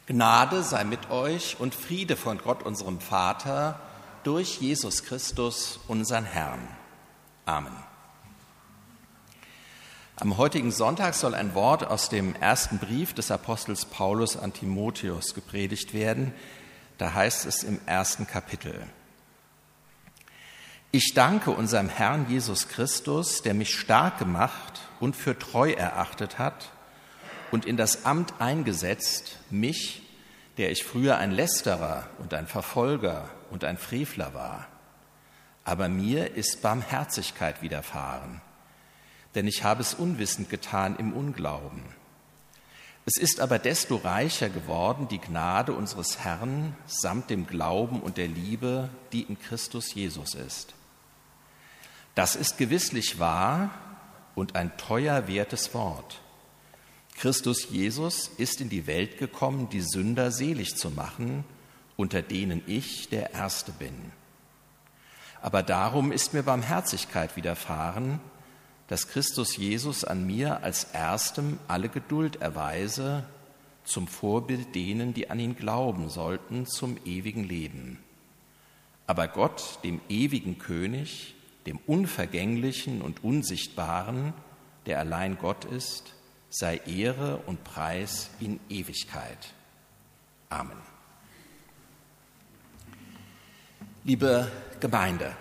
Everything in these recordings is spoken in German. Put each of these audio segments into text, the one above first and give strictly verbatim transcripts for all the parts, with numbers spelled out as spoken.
Gnade sei mit euch und Friede von Gott, unserem Vater, durch Jesus Christus, unseren Herrn. Amen. Am heutigen Sonntag soll ein Wort aus dem ersten Brief des Apostels Paulus an Timotheus gepredigt werden. Da heißt es im ersten Kapitel: Ich danke unserem Herrn Jesus Christus, der mich stark gemacht und für treu erachtet hat und in das Amt eingesetzt, mich, der ich früher ein Lästerer und ein Verfolger und ein Frevler war. Aber mir ist Barmherzigkeit widerfahren, denn ich habe es unwissend getan im Unglauben. Es ist aber desto reicher geworden die Gnade unseres Herrn samt dem Glauben und der Liebe, die in Christus Jesus ist. Das ist gewisslich wahr und ein teuer wertes Wort. Christus Jesus ist in die Welt gekommen, die Sünder selig zu machen, unter denen ich der Erste bin. Aber darum ist mir Barmherzigkeit widerfahren, dass Christus Jesus an mir als Erstem alle Geduld erweise, zum Vorbild denen, die an ihn glauben sollten, zum ewigen Leben. Aber Gott, dem ewigen König, dem Unvergänglichen und Unsichtbaren, der allein Gott ist, sei Ehre und Preis in Ewigkeit. Amen. Liebe Gemeinde,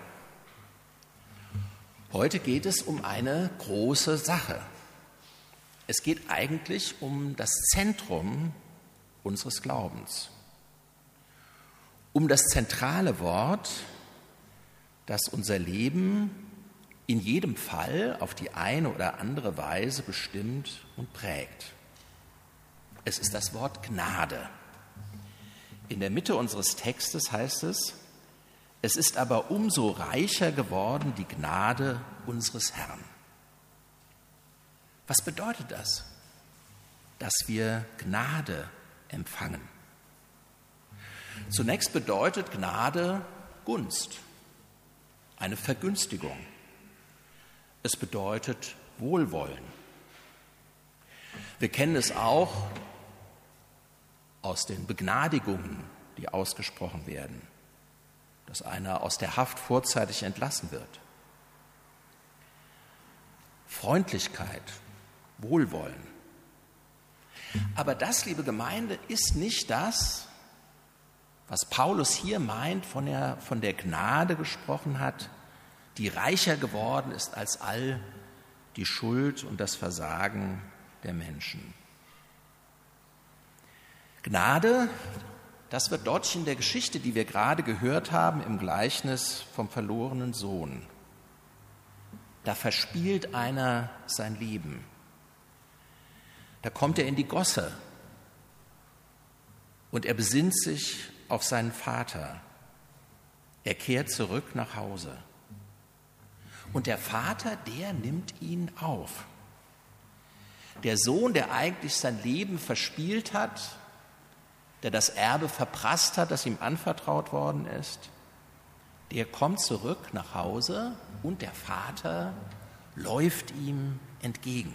heute geht es um eine große Sache. Es geht eigentlich um das Zentrum unseres Glaubens, um das zentrale Wort, das unser Leben in jedem Fall auf die eine oder andere Weise bestimmt und prägt. Es ist das Wort Gnade. In der Mitte unseres Textes heißt es: Es ist aber umso reicher geworden die Gnade unseres Herrn. Was bedeutet das? Dass wir Gnade empfangen. Zunächst bedeutet Gnade Gunst, eine Vergünstigung. Es bedeutet Wohlwollen. Wir kennen es auch aus den Begnadigungen, die ausgesprochen werden, dass einer aus der Haft vorzeitig entlassen wird. Freundlichkeit, Wohlwollen. Aber das, liebe Gemeinde, ist nicht das, was Paulus hier meint, von der, von der Gnade gesprochen hat, die reicher geworden ist als all die Schuld und das Versagen der Menschen. Gnade, das wird deutlich in der Geschichte, die wir gerade gehört haben, im Gleichnis vom verlorenen Sohn. Da verspielt einer sein Leben. Da kommt er in die Gosse und er besinnt sich auf seinen Vater. Er kehrt zurück nach Hause. Und der Vater, der nimmt ihn auf. Der Sohn, der eigentlich sein Leben verspielt hat, der das Erbe verprasst hat, das ihm anvertraut worden ist, der kommt zurück nach Hause und der Vater läuft ihm entgegen.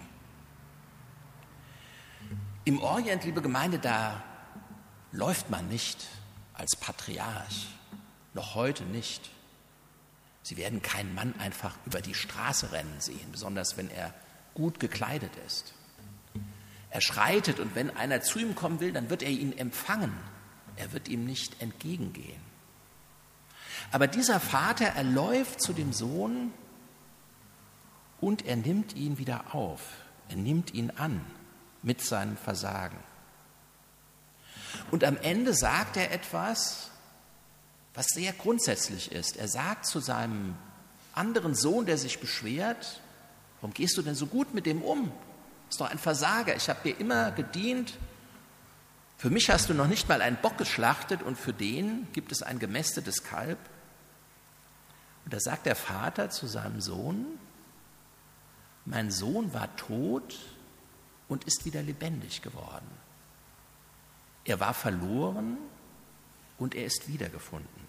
Im Orient, liebe Gemeinde, da läuft man nicht als Patriarch, noch heute nicht. Sie werden keinen Mann einfach über die Straße rennen sehen, besonders wenn er gut gekleidet ist. Er schreitet und wenn einer zu ihm kommen will, dann wird er ihn empfangen. Er wird ihm nicht entgegengehen. Aber dieser Vater, er läuft zu dem Sohn und er nimmt ihn wieder auf. Er nimmt ihn an mit seinem Versagen. Und am Ende sagt er etwas, was sehr grundsätzlich ist. Er sagt zu seinem anderen Sohn, der sich beschwert: Warum gehst du denn so gut mit dem um? Das ist doch ein Versager. Ich habe dir immer gedient. Für mich hast du noch nicht mal einen Bock geschlachtet und für den gibt es ein gemästetes Kalb. Und da sagt der Vater zu seinem Sohn: Mein Sohn war tot und ist wieder lebendig geworden. Er war verloren und er ist wiedergefunden.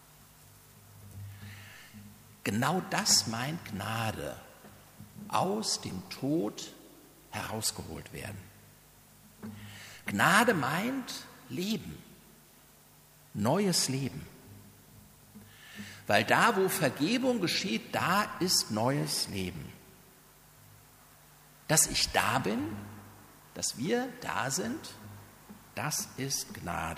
Genau das meint Gnade: Aus dem Tod herausgeholt werden. Gnade meint Leben, neues Leben. Weil da, wo Vergebung geschieht, da ist neues Leben. Dass ich da bin, dass wir da sind, das ist Gnade.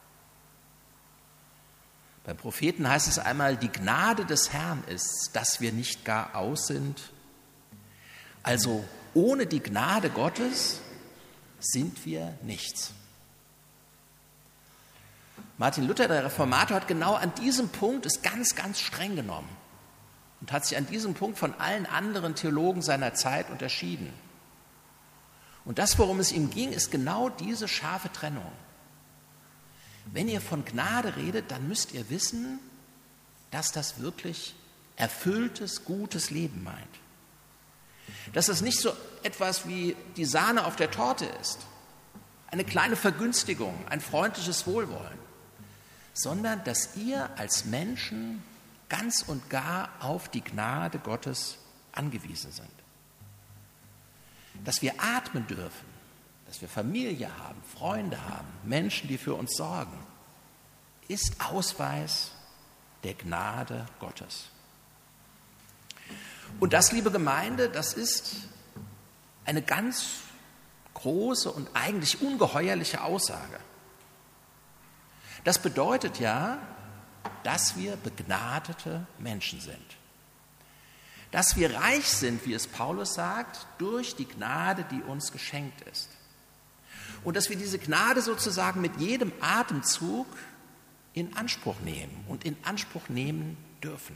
Beim Propheten heißt es einmal, die Gnade des Herrn ist, dass wir nicht gar aus sind. Also ohne die Gnade Gottes sind wir nichts. Martin Luther, der Reformator, hat genau an diesem Punkt es ganz, ganz streng genommen und hat sich an diesem Punkt von allen anderen Theologen seiner Zeit unterschieden. Und das, worum es ihm ging, ist genau diese scharfe Trennung. Wenn ihr von Gnade redet, dann müsst ihr wissen, dass das wirklich erfülltes, gutes Leben meint. Dass es nicht so etwas wie die Sahne auf der Torte ist, eine kleine Vergünstigung, ein freundliches Wohlwollen, sondern dass ihr als Menschen ganz und gar auf die Gnade Gottes angewiesen sind. Dass wir atmen dürfen, dass wir Familie haben, Freunde haben, Menschen, die für uns sorgen, ist Ausweis der Gnade Gottes. Und das, liebe Gemeinde, das ist eine ganz große und eigentlich ungeheuerliche Aussage. Das bedeutet ja, dass wir begnadete Menschen sind. Dass wir reich sind, wie es Paulus sagt, durch die Gnade, die uns geschenkt ist. Und dass wir diese Gnade sozusagen mit jedem Atemzug in Anspruch nehmen und in Anspruch nehmen dürfen.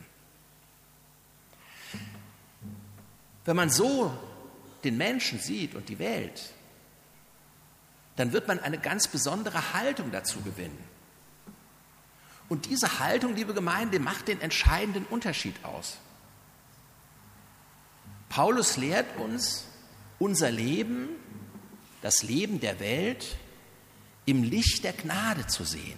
Wenn man so den Menschen sieht und die Welt, dann wird man eine ganz besondere Haltung dazu gewinnen. Und diese Haltung, liebe Gemeinde, macht den entscheidenden Unterschied aus. Paulus lehrt uns, unser Leben, das Leben der Welt, im Licht der Gnade zu sehen.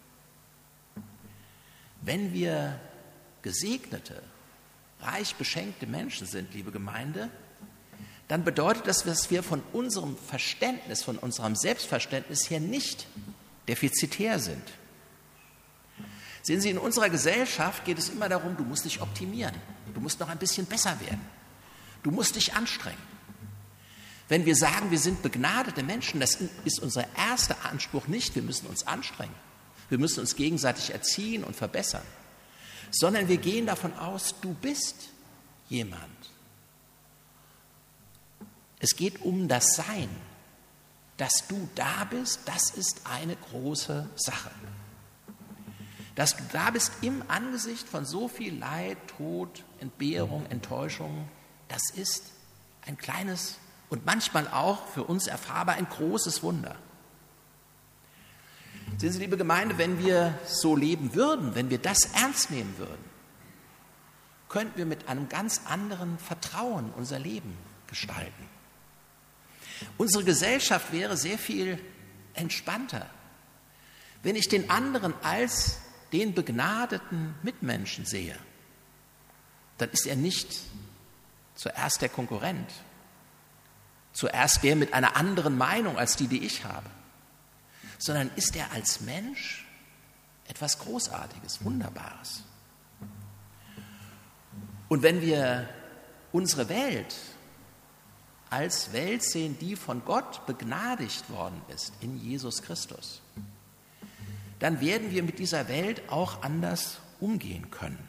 Wenn wir gesegnete, reich beschenkte Menschen sind, liebe Gemeinde, dann bedeutet das, dass wir von unserem Verständnis, von unserem Selbstverständnis her nicht defizitär sind. Sehen Sie, in unserer Gesellschaft geht es immer darum, du musst dich optimieren, du musst noch ein bisschen besser werden, du musst dich anstrengen. Wenn wir sagen, wir sind begnadete Menschen, das ist unser erster Anspruch nicht, wir müssen uns anstrengen, wir müssen uns gegenseitig erziehen und verbessern, sondern wir gehen davon aus, du bist jemand. Es geht um das Sein. Dass du da bist, das ist eine große Sache. Dass du da bist im Angesicht von so viel Leid, Tod, Entbehrung, Enttäuschung, das ist ein kleines und manchmal auch für uns erfahrbar ein großes Wunder. Sehen Sie, liebe Gemeinde, wenn wir so leben würden, wenn wir das ernst nehmen würden, könnten wir mit einem ganz anderen Vertrauen unser Leben gestalten. Unsere Gesellschaft wäre sehr viel entspannter, wenn ich den anderen als den begnadeten Mitmenschen sehe. Dann ist er nicht zuerst der Konkurrent, zuerst der mit einer anderen Meinung als die, die ich habe, sondern ist er als Mensch etwas Großartiges, Wunderbares. Und wenn wir unsere Welt als Welt sehen, die von Gott begnadigt worden ist in Jesus Christus, dann werden wir mit dieser Welt auch anders umgehen können.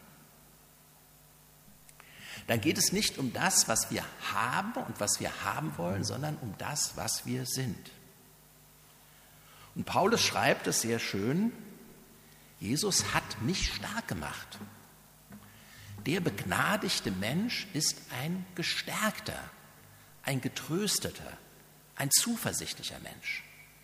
Dann geht es nicht um das, was wir haben und was wir haben wollen, sondern um das, was wir sind. Und Paulus schreibt es sehr schön, Jesus hat mich stark gemacht. Der begnadigte Mensch ist ein gestärkter, ein getrösteter, ein zuversichtlicher Mensch.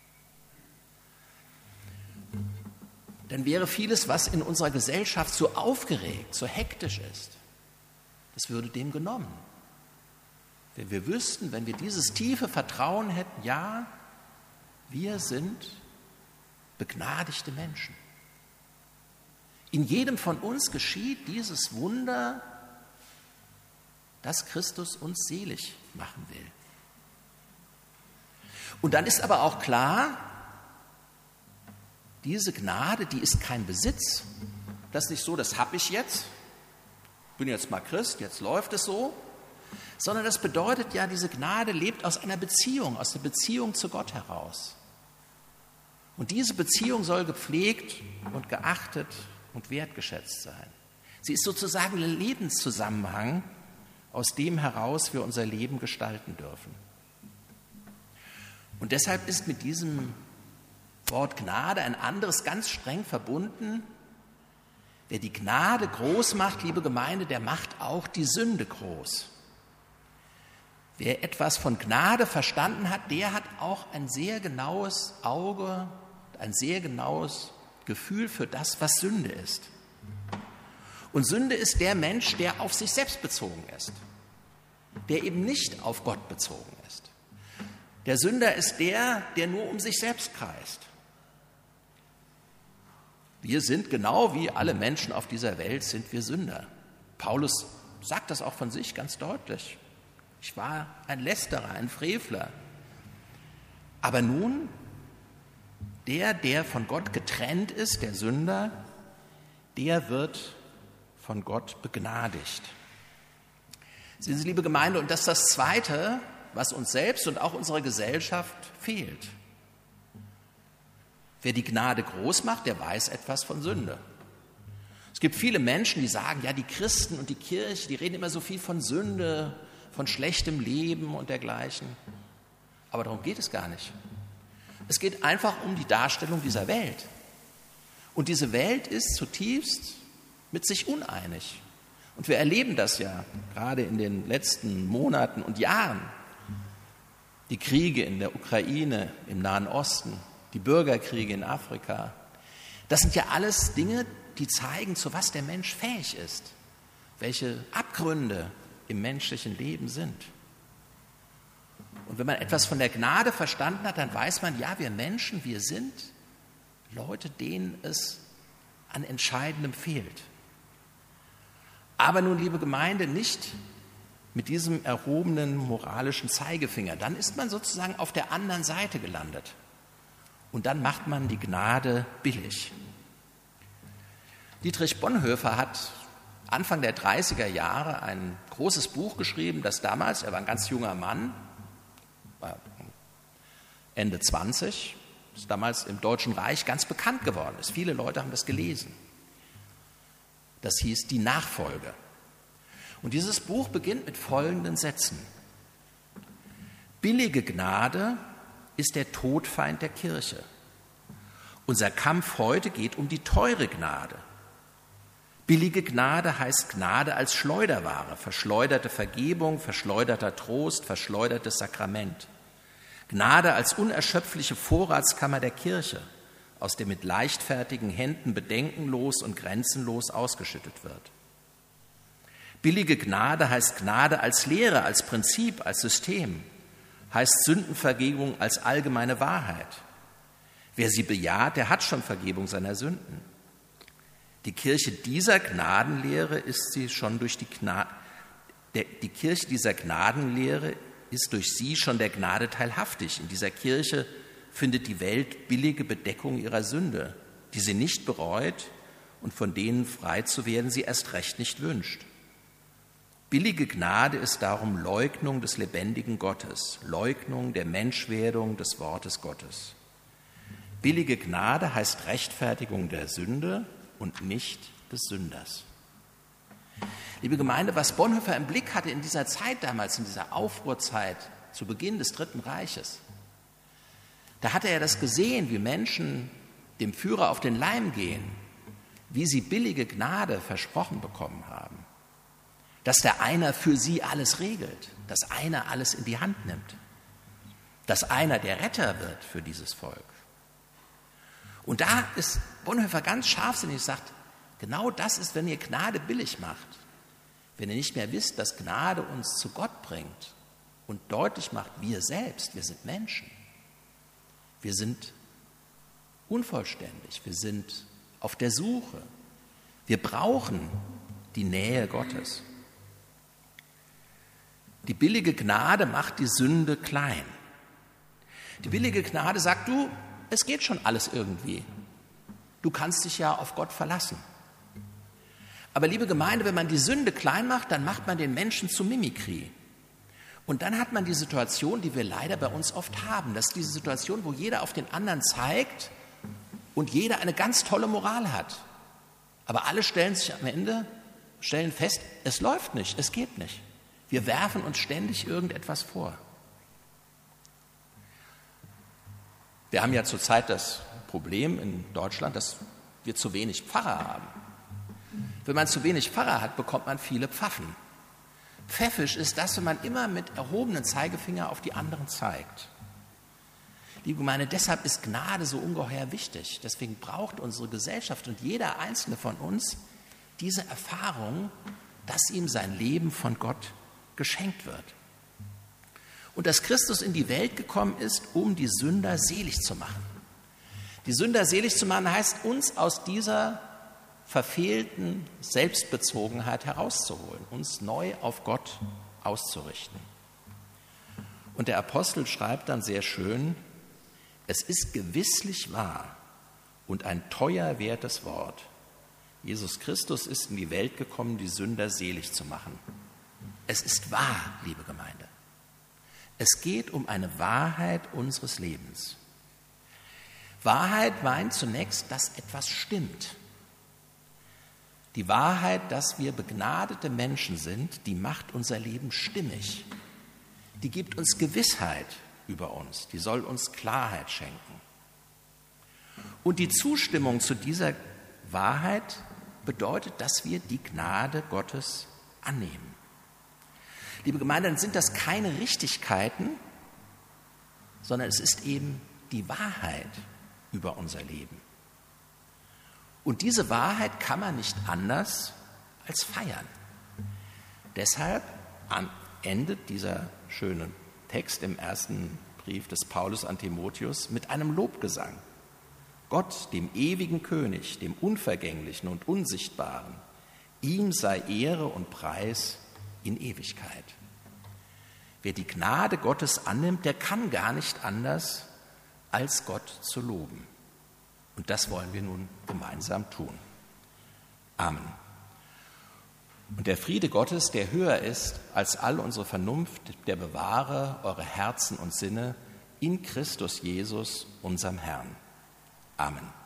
Dann wäre vieles, was in unserer Gesellschaft so aufgeregt, so hektisch ist, das würde dem genommen. Wenn wir wüssten, wenn wir dieses tiefe Vertrauen hätten, ja, wir sind begnadigte Menschen. In jedem von uns geschieht dieses Wunder, dass Christus uns selig machen will. Und dann ist aber auch klar, diese Gnade, die ist kein Besitz. Das ist nicht so, das habe ich jetzt, bin jetzt mal Christ, jetzt läuft es so, sondern das bedeutet ja, diese Gnade lebt aus einer Beziehung, aus der Beziehung zu Gott heraus. Und diese Beziehung soll gepflegt und geachtet und wertgeschätzt sein. Sie ist sozusagen ein Lebenszusammenhang, aus dem heraus wir unser Leben gestalten dürfen. Und deshalb ist mit diesem Wort Gnade ein anderes ganz streng verbunden. Wer die Gnade groß macht, liebe Gemeinde, der macht auch die Sünde groß. Wer etwas von Gnade verstanden hat, der hat auch ein sehr genaues Auge, ein sehr genaues Gefühl für das, was Sünde ist. Und Sünde ist der Mensch, der auf sich selbst bezogen ist, der eben nicht auf Gott bezogen ist. Der Sünder ist der, der nur um sich selbst kreist. Wir sind genau wie alle Menschen auf dieser Welt, sind wir Sünder. Paulus sagt das auch von sich ganz deutlich. Ich war ein Lästerer, ein Frevler. Aber nun, der, der von Gott getrennt ist, der Sünder, der wird von Gott begnadigt. Sehen Sie, liebe Gemeinde, und das ist das Zweite, was uns selbst und auch unserer Gesellschaft fehlt. Wer die Gnade groß macht, der weiß etwas von Sünde. Es gibt viele Menschen, die sagen, ja, die Christen und die Kirche, die reden immer so viel von Sünde, von schlechtem Leben und dergleichen. Aber darum geht es gar nicht. Es geht einfach um die Darstellung dieser Welt. Und diese Welt ist zutiefst mit sich uneinig. Und wir erleben das ja gerade in den letzten Monaten und Jahren. Die Kriege in der Ukraine, im Nahen Osten, die Bürgerkriege in Afrika. Das sind ja alles Dinge, die zeigen, zu was der Mensch fähig ist, welche Abgründe im menschlichen Leben sind. Und wenn man etwas von der Gnade verstanden hat, dann weiß man, ja, wir Menschen, wir sind Leute, denen es an Entscheidendem fehlt. Aber nun, liebe Gemeinde, nicht mit diesem erhobenen moralischen Zeigefinger. Dann ist man sozusagen auf der anderen Seite gelandet. Und dann macht man die Gnade billig. Dietrich Bonhoeffer hat Anfang der dreißiger Jahre ein großes Buch geschrieben, das damals, er war ein ganz junger Mann, war Ende zwanzig, ist damals im Deutschen Reich ganz bekannt geworden ist. Viele Leute haben das gelesen. Das hieß Die Nachfolge. Und dieses Buch beginnt mit folgenden Sätzen. Billige Gnade ist der Todfeind der Kirche. Unser Kampf heute geht um die teure Gnade. Billige Gnade heißt Gnade als Schleuderware, verschleuderte Vergebung, verschleuderter Trost, verschleudertes Sakrament. Gnade als unerschöpfliche Vorratskammer der Kirche, aus der mit leichtfertigen Händen bedenkenlos und grenzenlos ausgeschüttet wird. Billige Gnade heißt Gnade als Lehre, als Prinzip, als System, heißt Sündenvergebung als allgemeine Wahrheit. Wer sie bejaht, der hat schon Vergebung seiner Sünden. Die Kirche dieser Gnadenlehre ist sie schon durch die Gnade, die Kirche dieser Gnadenlehre ist durch sie schon der Gnade teilhaftig. In dieser Kirche findet die Welt billige Bedeckung ihrer Sünde, die sie nicht bereut und von denen frei zu werden sie erst recht nicht wünscht. Billige Gnade ist darum Leugnung des lebendigen Gottes, Leugnung der Menschwerdung des Wortes Gottes. Billige Gnade heißt Rechtfertigung der Sünde und nicht des Sünders. Liebe Gemeinde, was Bonhoeffer im Blick hatte in dieser Zeit damals, in dieser Aufruhrzeit zu Beginn des Dritten Reiches, da hatte er das gesehen, wie Menschen dem Führer auf den Leim gehen, wie sie billige Gnade versprochen bekommen haben, dass der einer für sie alles regelt, dass einer alles in die Hand nimmt, dass einer der Retter wird für dieses Volk. Und da ist Bonhoeffer ganz scharfsinnig und sagt, genau das ist, wenn ihr Gnade billig macht, wenn ihr nicht mehr wisst, dass Gnade uns zu Gott bringt und deutlich macht, wir selbst, wir sind Menschen. Wir sind unvollständig, wir sind auf der Suche. Wir brauchen die Nähe Gottes. Die billige Gnade macht die Sünde klein. Die billige Gnade sagt, du, es geht schon alles irgendwie. Du kannst dich ja auf Gott verlassen. Aber liebe Gemeinde, wenn man die Sünde klein macht, dann macht man den Menschen zu Mimikry. Und dann hat man die Situation, die wir leider bei uns oft haben. Das ist diese Situation, wo jeder auf den anderen zeigt und jeder eine ganz tolle Moral hat. Aber alle stellen sich am Ende, stellen fest, es läuft nicht, es geht nicht. Wir werfen uns ständig irgendetwas vor. Wir haben ja zurzeit das Problem in Deutschland, dass wir zu wenig Pfarrer haben. Wenn man zu wenig Pfarrer hat, bekommt man viele Pfaffen. Pfäffisch ist das, wenn man immer mit erhobenem Zeigefinger auf die anderen zeigt. Liebe Gemeinde, deshalb ist Gnade so ungeheuer wichtig. Deswegen braucht unsere Gesellschaft und jeder Einzelne von uns diese Erfahrung, dass ihm sein Leben von Gott geschenkt wird. Und dass Christus in die Welt gekommen ist, um die Sünder selig zu machen. Die Sünder selig zu machen heißt, uns aus dieser verfehlten Selbstbezogenheit herauszuholen, uns neu auf Gott auszurichten. Und der Apostel schreibt dann sehr schön, es ist gewisslich wahr und ein teuer wertes Wort. Jesus Christus ist in die Welt gekommen, die Sünder selig zu machen. Es ist wahr, liebe Gemeinde. Es geht um eine Wahrheit unseres Lebens. Wahrheit meint zunächst, dass etwas stimmt. Die Wahrheit, dass wir begnadete Menschen sind, die macht unser Leben stimmig. Die gibt uns Gewissheit über uns, die soll uns Klarheit schenken. Und die Zustimmung zu dieser Wahrheit bedeutet, dass wir die Gnade Gottes annehmen. Liebe Gemeinde, dann sind das keine Richtigkeiten, sondern es ist eben die Wahrheit über unser Leben. Und diese Wahrheit kann man nicht anders als feiern. Deshalb endet dieser schöne Text im ersten Brief des Paulus an Timotheus mit einem Lobgesang. Gott, dem ewigen König, dem Unvergänglichen und Unsichtbaren, ihm sei Ehre und Preis in Ewigkeit. Wer die Gnade Gottes annimmt, der kann gar nicht anders, als Gott zu loben. Und das wollen wir nun gemeinsam tun. Amen. Und der Friede Gottes, der höher ist als all unsere Vernunft, der bewahre eure Herzen und Sinne in Christus Jesus, unserem Herrn. Amen.